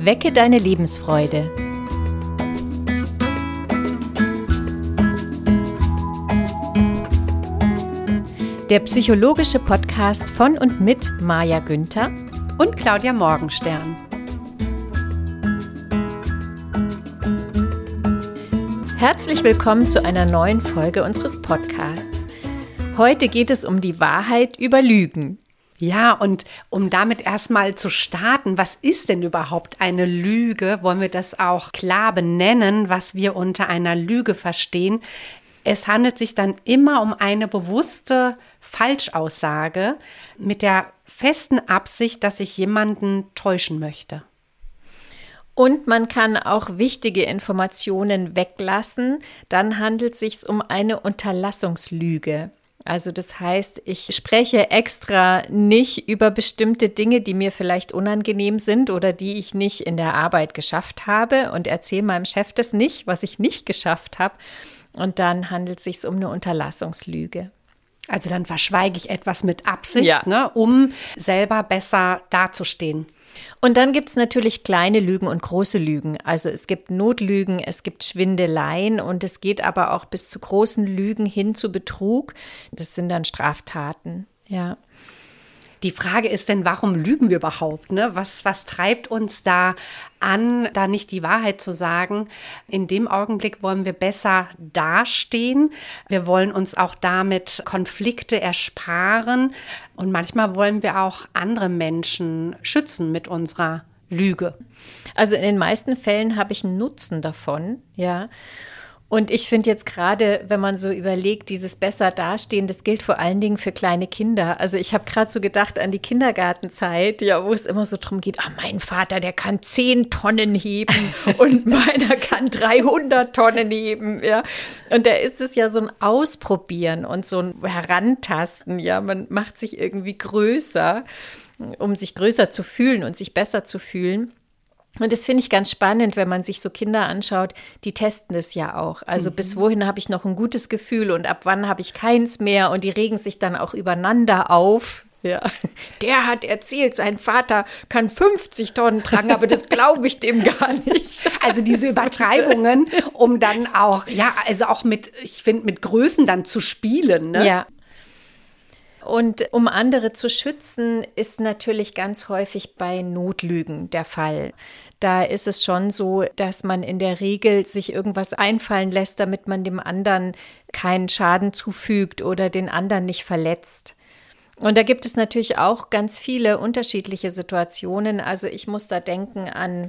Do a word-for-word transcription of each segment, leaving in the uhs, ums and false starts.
Wecke deine Lebensfreude. Der psychologische Podcast von und mit Maja Günther und Claudia Morgenstern. Herzlich willkommen zu einer neuen Folge unseres Podcasts. Heute geht es um die Wahrheit über Lügen. Ja, und um damit erstmal zu starten, was ist denn überhaupt eine Lüge? Wollen wir das auch klar benennen, was wir unter einer Lüge verstehen? Es handelt sich dann immer um eine bewusste Falschaussage mit der festen Absicht, dass ich jemanden täuschen möchte. Und man kann auch wichtige Informationen weglassen, dann handelt es sich um eine Unterlassungslüge. Also das heißt, ich spreche extra nicht über bestimmte Dinge, die mir vielleicht unangenehm sind oder die ich nicht in der Arbeit geschafft habe und erzähle meinem Chef das nicht, was ich nicht geschafft habe. Und dann handelt es sich um eine Unterlassungslüge. Also dann verschweige ich etwas mit Absicht, ja. ne, um selber besser dazustehen. Und dann gibt es natürlich kleine Lügen und große Lügen. Also es gibt Notlügen, es gibt Schwindeleien und es geht aber auch bis zu großen Lügen hin zu Betrug. Das sind dann Straftaten, ja. Die Frage ist denn, warum lügen wir überhaupt? Ne? Was, was treibt uns da an, da nicht die Wahrheit zu sagen? In dem Augenblick wollen wir besser dastehen. Wir wollen uns auch damit Konflikte ersparen. Und manchmal wollen wir auch andere Menschen schützen mit unserer Lüge. Also in den meisten Fällen habe ich einen Nutzen davon, ja. Und ich finde jetzt gerade, wenn man so überlegt, dieses besser dastehen, das gilt vor allen Dingen für kleine Kinder. Also ich habe gerade so gedacht an die Kindergartenzeit, ja, wo es immer so drum geht, ah, mein Vater, der kann zehn Tonnen heben und meiner kann dreihundert Tonnen heben, ja. Und da ist es ja so ein Ausprobieren und so ein Herantasten, ja. Man macht sich irgendwie größer, um sich größer zu fühlen und sich besser zu fühlen. Und das finde ich ganz spannend, wenn man sich so Kinder anschaut, die testen das ja auch. Also mhm. bis wohin habe ich noch ein gutes Gefühl und ab wann habe ich keins mehr und die regen sich dann auch übereinander auf. Ja. Der hat erzählt, sein Vater kann fünfzig Tonnen tragen, aber das glaube ich dem gar nicht. Also diese Übertreibungen, um dann auch, ja, also auch mit, ich finde, mit Größen dann zu spielen, ne? Ja. Und um andere zu schützen, ist natürlich ganz häufig bei Notlügen der Fall. Da ist es schon so, dass man in der Regel sich irgendwas einfallen lässt, damit man dem anderen keinen Schaden zufügt oder den anderen nicht verletzt. Und da gibt es natürlich auch ganz viele unterschiedliche Situationen. Also ich muss da denken an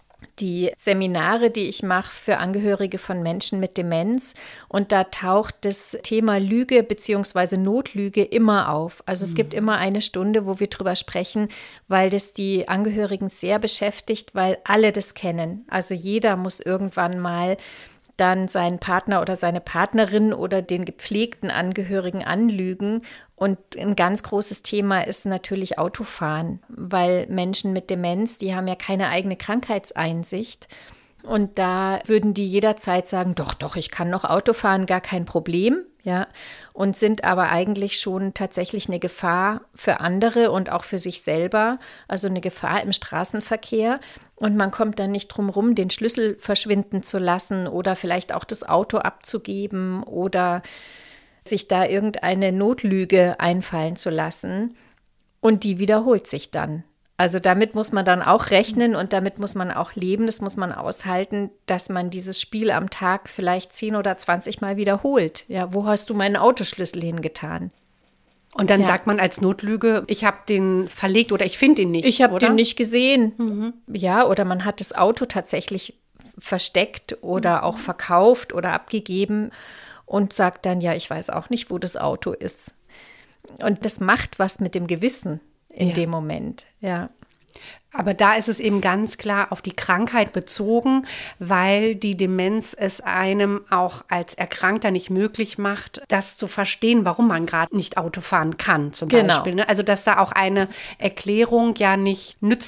die Seminare, die ich mache für Angehörige von Menschen mit Demenz. Und da taucht das Thema Lüge bzw. Notlüge immer auf. Also es mhm. gibt immer eine Stunde, wo wir drüber sprechen, weil das die Angehörigen sehr beschäftigt, weil alle das kennen. Also jeder muss irgendwann mal dann seinen Partner oder seine Partnerin oder den gepflegten Angehörigen anlügen. Und ein ganz großes Thema ist natürlich Autofahren, weil Menschen mit Demenz, die haben ja keine eigene Krankheitseinsicht. Und da würden die jederzeit sagen, doch, doch, ich kann noch Auto fahren, gar kein Problem, ja, und sind aber eigentlich schon tatsächlich eine Gefahr für andere und auch für sich selber, also eine Gefahr im Straßenverkehr. Und man kommt dann nicht drum rum, den Schlüssel verschwinden zu lassen oder vielleicht auch das Auto abzugeben oder sich da irgendeine Notlüge einfallen zu lassen. Und die wiederholt sich dann. Also damit muss man dann auch rechnen und damit muss man auch leben, das muss man aushalten, dass man dieses Spiel am Tag vielleicht zehn oder zwanzig Mal wiederholt. Ja, wo hast du meinen Autoschlüssel hingetan? Und dann ja. sagt man als Notlüge, ich habe den verlegt oder ich finde ihn nicht, Ich habe oder? den nicht gesehen. Mhm. Ja, oder man hat das Auto tatsächlich versteckt oder mhm. auch verkauft oder abgegeben und sagt dann, ja, ich weiß auch nicht, wo das Auto ist. Und das macht was mit dem Gewissen in ja. dem Moment, ja. Aber da ist es eben ganz klar auf die Krankheit bezogen, weil die Demenz es einem auch als Erkrankter nicht möglich macht, das zu verstehen, warum man gerade nicht Auto fahren kann, zum genau. Beispiel. Ne? Also dass da auch eine Erklärung ja nicht nützen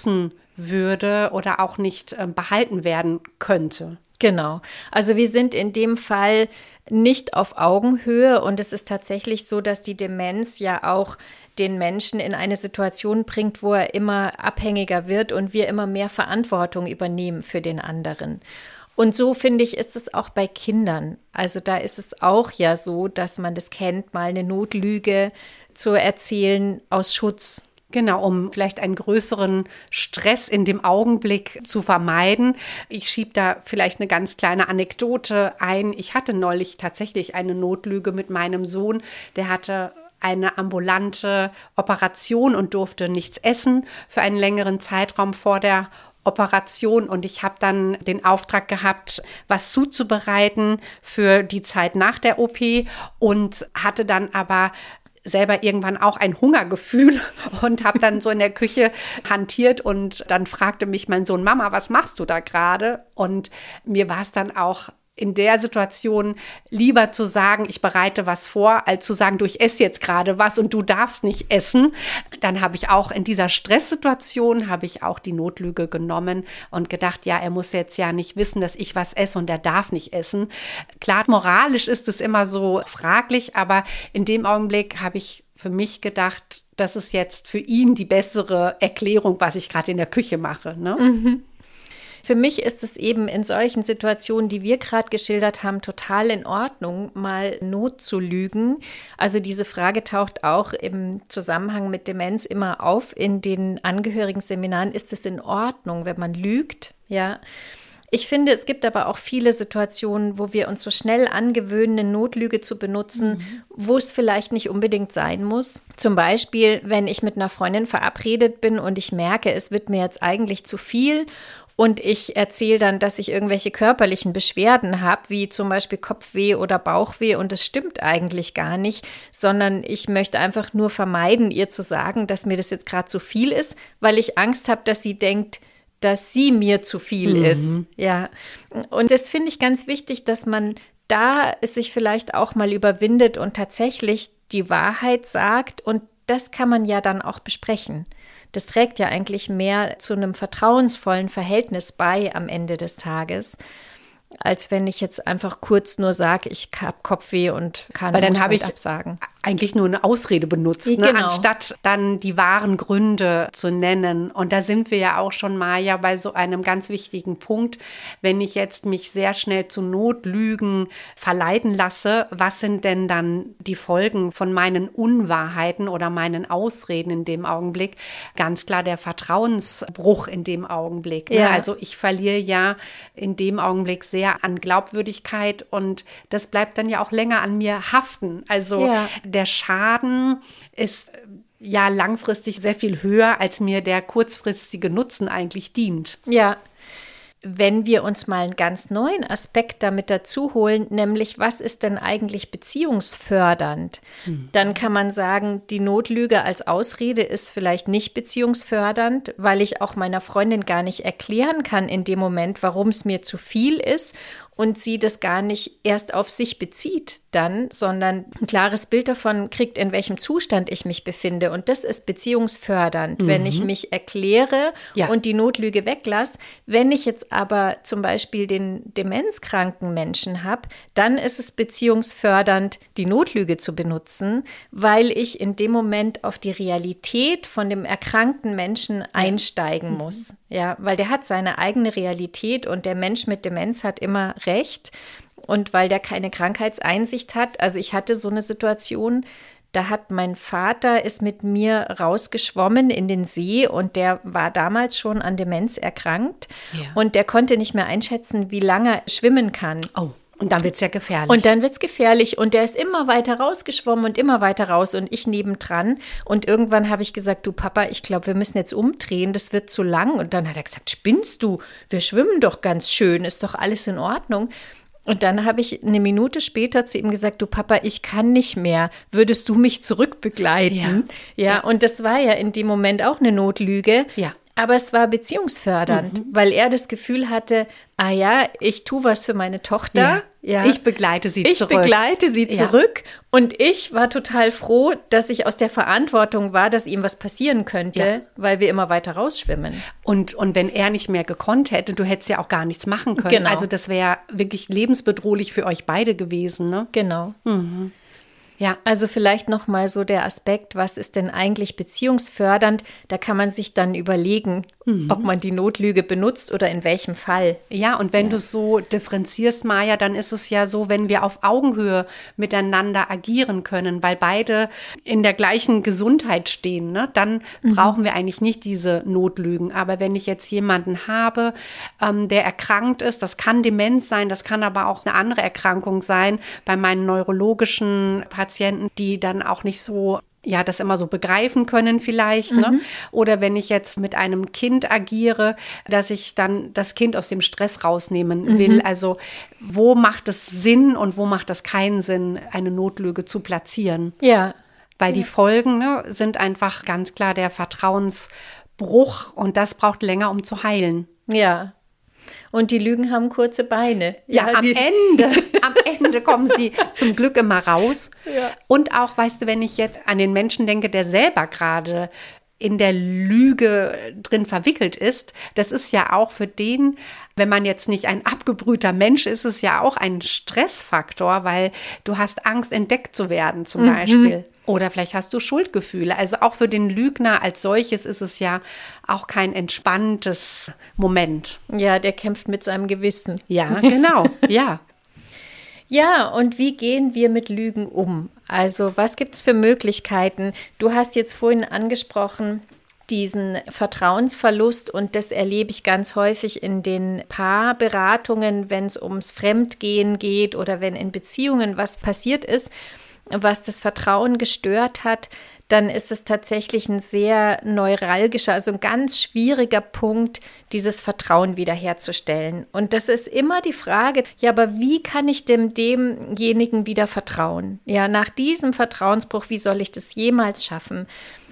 würde oder auch nicht äh, behalten werden könnte. Genau. Also wir sind in dem Fall nicht auf Augenhöhe und es ist tatsächlich so, dass die Demenz ja auch den Menschen in eine Situation bringt, wo er immer abhängiger wird und wir immer mehr Verantwortung übernehmen für den anderen. Und so, finde ich, ist es auch bei Kindern. Also da ist es auch ja so, dass man das kennt, mal eine Notlüge zu erzählen aus Schutz. Genau, um vielleicht einen größeren Stress in dem Augenblick zu vermeiden. Ich schiebe da vielleicht eine ganz kleine Anekdote ein. Ich hatte neulich tatsächlich eine Notlüge mit meinem Sohn. Der hatte eine ambulante Operation und durfte nichts essen für einen längeren Zeitraum vor der Operation. Und ich habe dann den Auftrag gehabt, was zuzubereiten für die Zeit nach der O P und hatte dann aber selber irgendwann auch ein Hungergefühl und habe dann so in der Küche hantiert und dann fragte mich mein Sohn, Mama, was machst du da gerade? Und mir war es dann auch in der Situation lieber zu sagen, ich bereite was vor, als zu sagen, du, ich esse jetzt gerade was und du darfst nicht essen. Dann habe ich auch in dieser Stresssituation, habe ich auch die Notlüge genommen und gedacht, ja, er muss jetzt ja nicht wissen, dass ich was esse und er darf nicht essen. Klar, moralisch ist es immer so fraglich, aber in dem Augenblick habe ich für mich gedacht, das ist jetzt für ihn die bessere Erklärung, was ich gerade in der Küche mache, ne? Mhm. Für mich ist es eben in solchen Situationen, die wir gerade geschildert haben, total in Ordnung, mal Not zu lügen. Also diese Frage taucht auch im Zusammenhang mit Demenz immer auf in den Angehörigenseminaren. Ist es in Ordnung, wenn man lügt? Ja. Ich finde, es gibt aber auch viele Situationen, wo wir uns so schnell angewöhnen, eine Notlüge zu benutzen, mhm. wo es vielleicht nicht unbedingt sein muss. Zum Beispiel, wenn ich mit einer Freundin verabredet bin und ich merke, es wird mir jetzt eigentlich zu viel. Und ich erzähle dann, dass ich irgendwelche körperlichen Beschwerden habe, wie zum Beispiel Kopfweh oder Bauchweh. Und das stimmt eigentlich gar nicht, sondern ich möchte einfach nur vermeiden, ihr zu sagen, dass mir das jetzt gerade zu viel ist, weil ich Angst habe, dass sie denkt, dass sie mir zu viel mhm. ist. Ja. Und das finde ich ganz wichtig, dass man da es sich vielleicht auch mal überwindet und tatsächlich die Wahrheit sagt. Und das kann man ja dann auch besprechen. Das trägt ja eigentlich mehr zu einem vertrauensvollen Verhältnis bei am Ende des Tages, als wenn ich jetzt einfach kurz nur sage, ich habe Kopfweh und kann Weil dann habe ich absagen. Eigentlich nur eine Ausrede benutzt, ne? Genau. Anstatt dann die wahren Gründe zu nennen. Und da sind wir ja auch schon mal ja bei so einem ganz wichtigen Punkt. Wenn ich jetzt mich sehr schnell zu Notlügen verleiten lasse, was sind denn dann die Folgen von meinen Unwahrheiten oder meinen Ausreden in dem Augenblick? Ganz klar der Vertrauensbruch in dem Augenblick. Ne? Ja. Also ich verliere ja in dem Augenblick sehr an Glaubwürdigkeit und das bleibt dann ja auch länger an mir haften. Also ja. Der Schaden ist ja langfristig sehr viel höher, als mir der kurzfristige Nutzen eigentlich dient. Ja. Wenn wir uns mal einen ganz neuen Aspekt damit dazu holen, nämlich was ist denn eigentlich beziehungsfördernd, hm. dann kann man sagen, die Notlüge als Ausrede ist vielleicht nicht beziehungsfördernd, weil ich auch meiner Freundin gar nicht erklären kann in dem Moment, warum es mir zu viel ist und sie das gar nicht erst auf sich bezieht dann, sondern ein klares Bild davon kriegt, in welchem Zustand ich mich befinde. Und das ist beziehungsfördernd, mhm. wenn ich mich erkläre ja. und die Notlüge weglasse. Wenn ich jetzt aber zum Beispiel den demenzkranken Menschen habe, dann ist es beziehungsfördernd, die Notlüge zu benutzen, weil ich in dem Moment auf die Realität von dem erkrankten Menschen einsteigen mhm. muss. Ja, weil der hat seine eigene Realität und der Mensch mit Demenz hat immer Recht. Und weil der keine Krankheitseinsicht hat, also ich hatte so eine Situation, da hat mein Vater ist mit mir rausgeschwommen in den See und der war damals schon an Demenz erkrankt ja. und der konnte nicht mehr einschätzen, wie lange er schwimmen kann. Oh. Und dann wird es ja gefährlich. Und dann wird es gefährlich. Und der ist immer weiter rausgeschwommen und immer weiter raus und ich nebendran. Und irgendwann habe ich gesagt, du Papa, ich glaube, wir müssen jetzt umdrehen, das wird zu lang. Und dann hat er gesagt, spinnst du? Wir schwimmen doch ganz schön, ist doch alles in Ordnung. Und dann habe ich eine Minute später zu ihm gesagt, du Papa, ich kann nicht mehr, würdest du mich zurückbegleiten? Ja, ja, ja. Und das war ja in dem Moment auch eine Notlüge. Ja. Aber es war beziehungsfördernd, mhm. weil er das Gefühl hatte, ah ja, ich tue was für meine Tochter. Ja. Ja. Ich begleite sie ich zurück. Ich begleite sie ja. zurück. Und ich war total froh, dass ich aus der Verantwortung war, dass ihm was passieren könnte, ja. weil wir immer weiter rausschwimmen. Und, und wenn er nicht mehr gekonnt hätte, du hättest ja auch gar nichts machen können. Genau. Also das wäre wirklich lebensbedrohlich für euch beide gewesen. Ne? Genau. Mhm. Ja. Also vielleicht noch mal so der Aspekt, was ist denn eigentlich beziehungsfördernd? Da kann man sich dann überlegen, mhm. ob man die Notlüge benutzt oder in welchem Fall. Ja, und wenn ja. du es so differenzierst, Maja, dann ist es ja so, wenn wir auf Augenhöhe miteinander agieren können, weil beide in der gleichen Gesundheit stehen, ne, dann mhm. brauchen wir eigentlich nicht diese Notlügen. Aber wenn ich jetzt jemanden habe, ähm, der erkrankt ist, das kann Demenz sein, das kann aber auch eine andere Erkrankung sein, bei meinen neurologischen Patienten, die dann auch nicht so, ja, das immer so begreifen können vielleicht, mhm. ne? Oder wenn ich jetzt mit einem Kind agiere, dass ich dann das Kind aus dem Stress rausnehmen mhm. will. Also wo macht es Sinn und wo macht es keinen Sinn, eine Notlüge zu platzieren? Ja. Weil ja. die Folgen, ne, sind einfach ganz klar der Vertrauensbruch und das braucht länger, um zu heilen. Ja. Und die Lügen haben kurze Beine. Ja, ja am Ende, am Ende kommen sie zum Glück immer raus. Ja. Und auch, weißt du, wenn ich jetzt an den Menschen denke, der selber gerade in der Lüge drin verwickelt ist, das ist ja auch für den, wenn man jetzt nicht ein abgebrühter Mensch ist, ist es ja auch ein Stressfaktor, weil du hast Angst, entdeckt zu werden zum mhm. Beispiel. Oder vielleicht hast du Schuldgefühle. Also auch für den Lügner als solches ist es ja auch kein entspanntes Moment. Ja, der kämpft mit seinem Gewissen. Ja, genau, ja. Ja, und wie gehen wir mit Lügen um? Also was gibt es für Möglichkeiten? Du hast jetzt vorhin angesprochen, diesen Vertrauensverlust, und das erlebe ich ganz häufig in den Paarberatungen, wenn es ums Fremdgehen geht oder wenn in Beziehungen was passiert ist, was das Vertrauen gestört hat, dann ist es tatsächlich ein sehr neuralgischer, also ein ganz schwieriger Punkt, dieses Vertrauen wiederherzustellen. Und das ist immer die Frage, ja, aber wie kann ich dem demjenigen wieder vertrauen? Ja, nach diesem Vertrauensbruch, wie soll ich das jemals schaffen?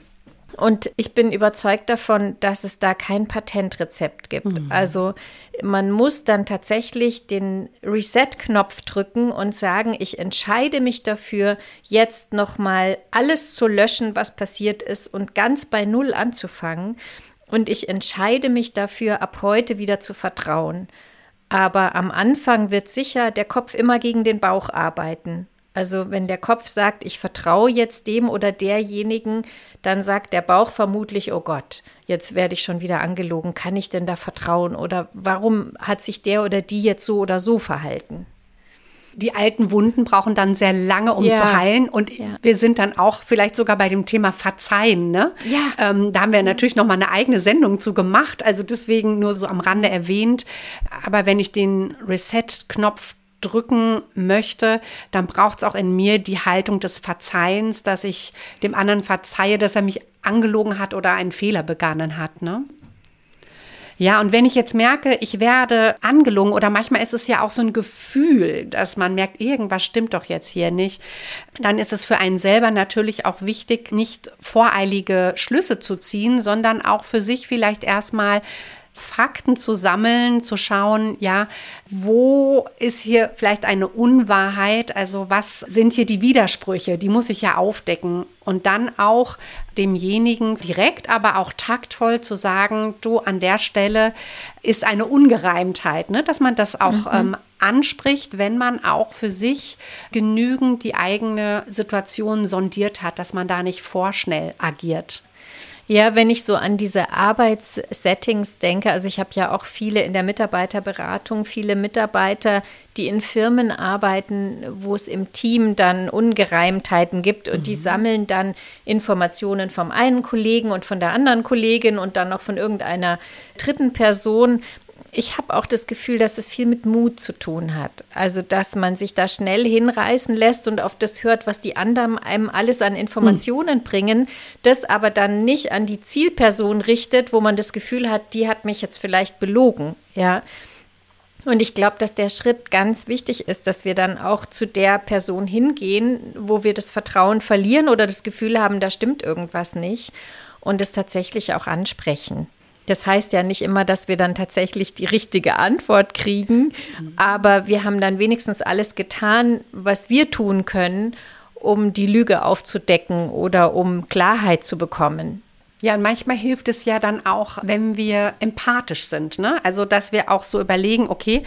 Und ich bin überzeugt davon, dass es da kein Patentrezept gibt. Mhm. Also man muss dann tatsächlich den Reset-Knopf drücken und sagen, ich entscheide mich dafür, jetzt nochmal alles zu löschen, was passiert ist und ganz bei Null anzufangen. Und ich entscheide mich dafür, ab heute wieder zu vertrauen. Aber am Anfang wird sicher der Kopf immer gegen den Bauch arbeiten. Also wenn der Kopf sagt, ich vertraue jetzt dem oder derjenigen, dann sagt der Bauch vermutlich, oh Gott, jetzt werde ich schon wieder angelogen. Kann ich denn da vertrauen? Oder warum hat sich der oder die jetzt so oder so verhalten? Die alten Wunden brauchen dann sehr lange, um ja. zu heilen. Und ja. wir sind dann auch vielleicht sogar bei dem Thema Verzeihen. Ne? Ja. Ähm, da haben wir natürlich noch mal eine eigene Sendung zu gemacht. Also deswegen nur so am Rande erwähnt. Aber wenn ich den Reset-Knopf drücken möchte, dann braucht es auch in mir die Haltung des Verzeihens, dass ich dem anderen verzeihe, dass er mich angelogen hat oder einen Fehler begangen hat, ne? Ja, und wenn ich jetzt merke, ich werde angelogen, oder manchmal ist es ja auch so ein Gefühl, dass man merkt, irgendwas stimmt doch jetzt hier nicht, dann ist es für einen selber natürlich auch wichtig, nicht voreilige Schlüsse zu ziehen, sondern auch für sich vielleicht erstmal Fakten zu sammeln, zu schauen, ja, wo ist hier vielleicht eine Unwahrheit, also was sind hier die Widersprüche, die muss ich ja aufdecken und dann auch demjenigen direkt, aber auch taktvoll zu sagen, du, an der Stelle ist eine Ungereimtheit, ne? Dass man das auch mhm. ähm, anspricht, wenn man auch für sich genügend die eigene Situation sondiert hat, dass man da nicht vorschnell agiert. Ja, wenn ich so an diese Arbeitssettings denke, also ich habe ja auch viele in der Mitarbeiterberatung, viele Mitarbeiter, die in Firmen arbeiten, wo es im Team dann Ungereimtheiten gibt und mhm. die sammeln dann Informationen vom einen Kollegen und von der anderen Kollegin und dann noch von irgendeiner dritten Person. Ich habe auch das Gefühl, dass es viel mit Mut zu tun hat. Also, dass man sich da schnell hinreißen lässt und auf das hört, was die anderen einem alles an Informationen mhm. bringen, das aber dann nicht an die Zielperson richtet, wo man das Gefühl hat, die hat mich jetzt vielleicht belogen, ja. Und ich glaube, dass der Schritt ganz wichtig ist, dass wir dann auch zu der Person hingehen, wo wir das Vertrauen verlieren oder das Gefühl haben, da stimmt irgendwas nicht und es tatsächlich auch ansprechen. Das heißt ja nicht immer, dass wir dann tatsächlich die richtige Antwort kriegen, mhm. aber wir haben dann wenigstens alles getan, was wir tun können, um die Lüge aufzudecken oder um Klarheit zu bekommen. Ja, und manchmal hilft es ja dann auch, wenn wir empathisch sind, ne? Also, dass wir auch so überlegen, okay,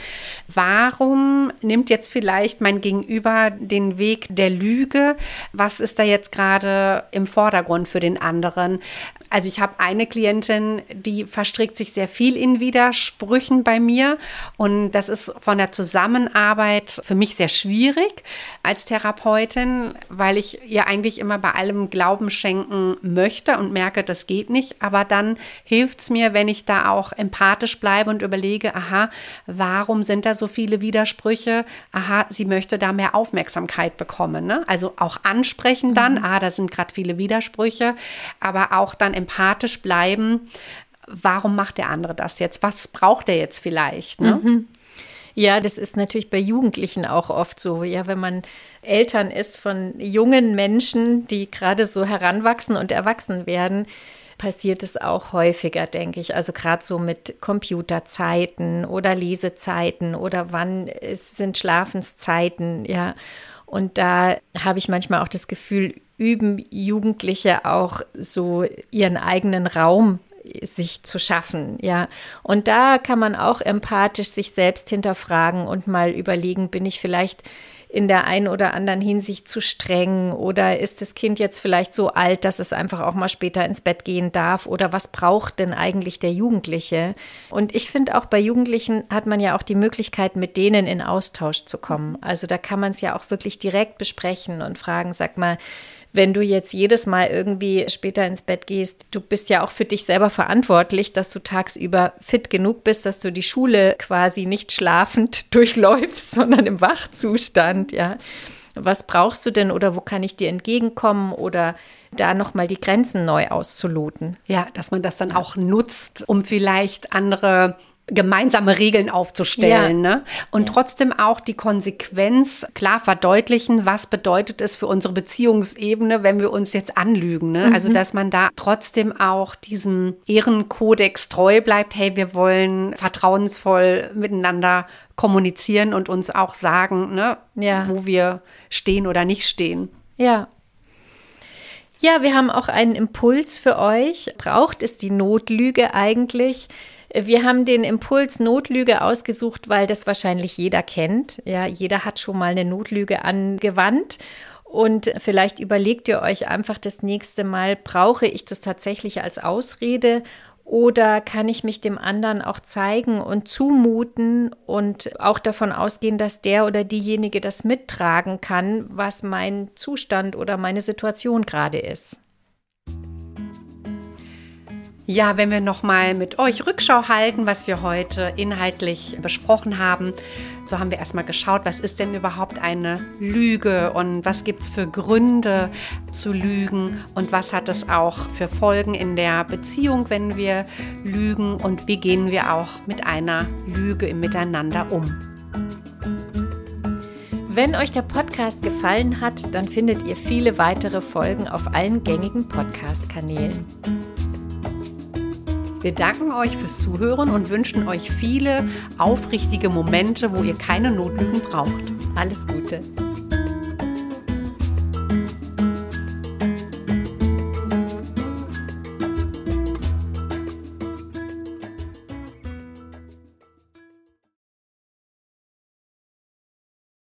warum nimmt jetzt vielleicht mein Gegenüber den Weg der Lüge? Was ist da jetzt gerade im Vordergrund für den anderen? Also, ich habe eine Klientin, die verstrickt sich sehr viel in Widersprüchen bei mir und das ist von der Zusammenarbeit für mich sehr schwierig als Therapeutin, weil ich ihr eigentlich immer bei allem Glauben schenken möchte und merke, das geht nicht, aber dann hilft es mir, wenn ich da auch empathisch bleibe und überlege, aha, warum sind da so viele Widersprüche? Aha, sie möchte da mehr Aufmerksamkeit bekommen, ne? Also auch ansprechen dann, mhm. ah, da sind gerade viele Widersprüche, aber auch dann empathisch bleiben, warum macht der andere das jetzt? Was braucht er jetzt vielleicht, ne? Mhm. Ja, das ist natürlich bei Jugendlichen auch oft so. Ja, wenn man Eltern ist von jungen Menschen, die gerade so heranwachsen und erwachsen werden, passiert es auch häufiger, denke ich. Also gerade so mit Computerzeiten oder Lesezeiten oder wann es sind Schlafenszeiten, ja. Und da habe ich manchmal auch das Gefühl, üben Jugendliche auch so ihren eigenen Raum sich zu schaffen, ja. Und da kann man auch empathisch sich selbst hinterfragen und mal überlegen, bin ich vielleicht in der einen oder anderen Hinsicht zu streng oder ist das Kind jetzt vielleicht so alt, dass es einfach auch mal später ins Bett gehen darf oder was braucht denn eigentlich der Jugendliche? Und ich finde auch bei Jugendlichen hat man ja auch die Möglichkeit, mit denen in Austausch zu kommen. Also da kann man es ja auch wirklich direkt besprechen und fragen, sag mal, wenn du jetzt jedes Mal irgendwie später ins Bett gehst, du bist ja auch für dich selber verantwortlich, dass du tagsüber fit genug bist, dass du die Schule quasi nicht schlafend durchläufst, sondern im Wachzustand, ja. Was brauchst du denn oder wo kann ich dir entgegenkommen oder da nochmal die Grenzen neu auszuloten? Ja, dass man das dann auch nutzt, um vielleicht andere gemeinsame Regeln aufzustellen, ja. ne? Und ja. trotzdem auch die Konsequenz klar verdeutlichen, was bedeutet es für unsere Beziehungsebene, wenn wir uns jetzt anlügen, ne? Mhm. Also, dass man da trotzdem auch diesem Ehrenkodex treu bleibt, hey, wir wollen vertrauensvoll miteinander kommunizieren und uns auch sagen, ne, ja. wo wir stehen oder nicht stehen. Ja. Ja, wir haben auch einen Impuls für euch. Braucht es die Notlüge eigentlich? Wir haben den Impuls Notlüge ausgesucht, weil das wahrscheinlich jeder kennt. Ja, jeder hat schon mal eine Notlüge angewandt. Und vielleicht überlegt ihr euch einfach das nächste Mal, brauche ich das tatsächlich als Ausrede oder kann ich mich dem anderen auch zeigen und zumuten und auch davon ausgehen, dass der oder diejenige das mittragen kann, was mein Zustand oder meine Situation gerade ist. Ja, wenn wir nochmal mit euch Rückschau halten, was wir heute inhaltlich besprochen haben, so haben wir erstmal geschaut, was ist denn überhaupt eine Lüge und was gibt es für Gründe zu lügen und was hat es auch für Folgen in der Beziehung, wenn wir lügen und wie gehen wir auch mit einer Lüge im Miteinander um. Wenn euch der Podcast gefallen hat, dann findet ihr viele weitere Folgen auf allen gängigen Podcast-Kanälen. Wir danken euch fürs Zuhören und wünschen euch viele aufrichtige Momente, wo ihr keine Notlügen braucht. Alles Gute!